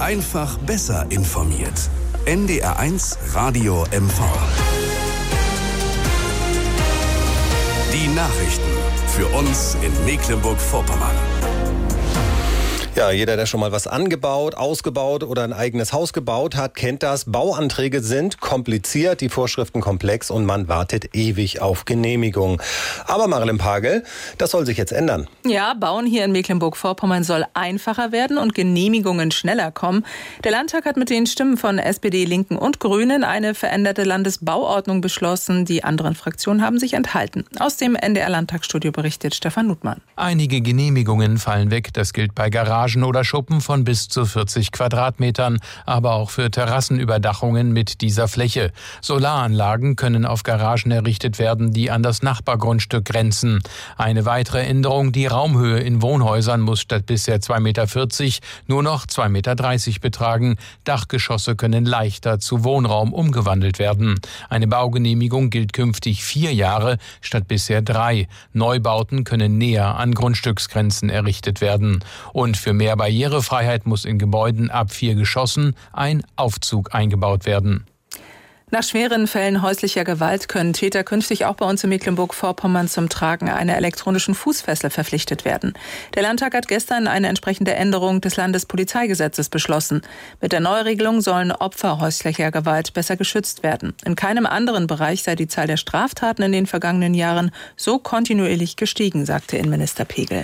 Einfach besser informiert. NDR1 Radio MV. Die Nachrichten für uns in Mecklenburg-Vorpommern. Ja, jeder, der schon mal was angebaut, ausgebaut oder ein eigenes Haus gebaut hat, kennt das. Bauanträge sind kompliziert, die Vorschriften komplex und man wartet ewig auf Genehmigung. Aber Marilyn Pagel, das soll sich jetzt ändern. Ja, Bauen hier in Mecklenburg-Vorpommern soll einfacher werden und Genehmigungen schneller kommen. Der Landtag hat mit den Stimmen von SPD, Linken und Grünen eine veränderte Landesbauordnung beschlossen. Die anderen Fraktionen haben sich enthalten. Aus dem NDR-Landtagsstudio berichtet Stefan Nutmann. Einige Genehmigungen fallen weg. Das gilt bei Garagen oder Schuppen von bis zu 40 Quadratmetern, aber auch für Terrassenüberdachungen mit dieser Fläche. Solaranlagen können auf Garagen errichtet werden, die an das Nachbargrundstück grenzen. Eine weitere Änderung, die Raumhöhe in Wohnhäusern muss statt bisher 2,40 Meter nur noch 2,30 Meter betragen. Dachgeschosse können leichter zu Wohnraum umgewandelt werden. Eine Baugenehmigung gilt künftig 4 Jahre statt bisher 3. Neubauten können näher an Grundstücksgrenzen errichtet werden. Und für mehr Barrierefreiheit muss in Gebäuden ab 4 Geschossen ein Aufzug eingebaut werden. Nach schweren Fällen häuslicher Gewalt können Täter künftig auch bei uns in Mecklenburg-Vorpommern zum Tragen einer elektronischen Fußfessel verpflichtet werden. Der Landtag hat gestern eine entsprechende Änderung des Landespolizeigesetzes beschlossen. Mit der Neuregelung sollen Opfer häuslicher Gewalt besser geschützt werden. In keinem anderen Bereich sei die Zahl der Straftaten in den vergangenen Jahren so kontinuierlich gestiegen, sagte Innenminister Pegel.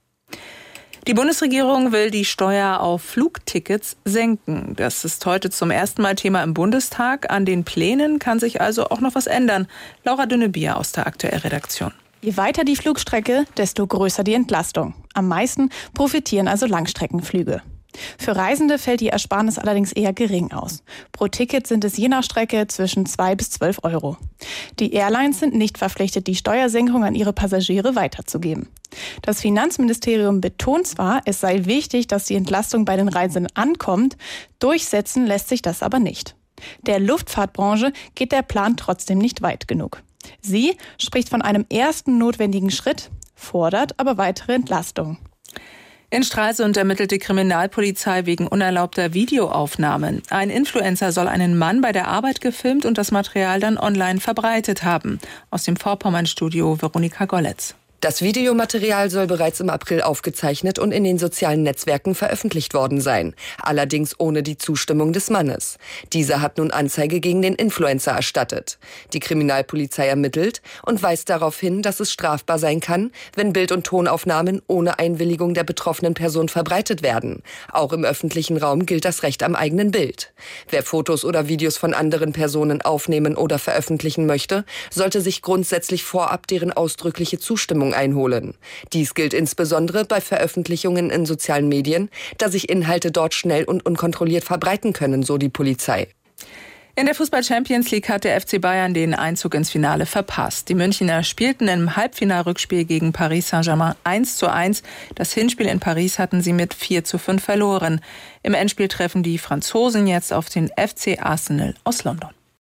Die Bundesregierung will die Steuer auf Flugtickets senken. Das ist heute zum ersten Mal Thema im Bundestag. An den Plänen kann sich also auch noch was ändern. Laura Dünnebier aus der Aktuell-Redaktion. Je weiter die Flugstrecke, desto größer die Entlastung. Am meisten profitieren also Langstreckenflüge. Für Reisende fällt die Ersparnis allerdings eher gering aus. Pro Ticket sind es je nach Strecke zwischen 2 bis 12 Euro. Die Airlines sind nicht verpflichtet, die Steuersenkung an ihre Passagiere weiterzugeben. Das Finanzministerium betont zwar, es sei wichtig, dass die Entlastung bei den Reisenden ankommt, durchsetzen lässt sich das aber nicht. Der Luftfahrtbranche geht der Plan trotzdem nicht weit genug. Sie spricht von einem ersten notwendigen Schritt, fordert aber weitere Entlastung. In Stralsund ermittelt die Kriminalpolizei wegen unerlaubter Videoaufnahmen. Ein Influencer soll einen Mann bei der Arbeit gefilmt und das Material dann online verbreitet haben. Aus dem Vorpommern-Studio Veronika Golletz. Das Videomaterial soll bereits im April aufgezeichnet und in den sozialen Netzwerken veröffentlicht worden sein. Allerdings ohne die Zustimmung des Mannes. Dieser hat nun Anzeige gegen den Influencer erstattet. Die Kriminalpolizei ermittelt und weist darauf hin, dass es strafbar sein kann, wenn Bild- und Tonaufnahmen ohne Einwilligung der betroffenen Person verbreitet werden. Auch im öffentlichen Raum gilt das Recht am eigenen Bild. Wer Fotos oder Videos von anderen Personen aufnehmen oder veröffentlichen möchte, sollte sich grundsätzlich vorab deren ausdrückliche Zustimmung einholen. Dies gilt insbesondere bei Veröffentlichungen in sozialen Medien, da sich Inhalte dort schnell und unkontrolliert verbreiten können, so die Polizei. In der Fußball-Champions League hat der FC Bayern den Einzug ins Finale verpasst. Die Münchner spielten im Halbfinalrückspiel gegen Paris Saint-Germain 1:1. Das Hinspiel in Paris hatten sie mit 4:5 verloren. Im Endspiel treffen die Franzosen jetzt auf den FC Arsenal aus London.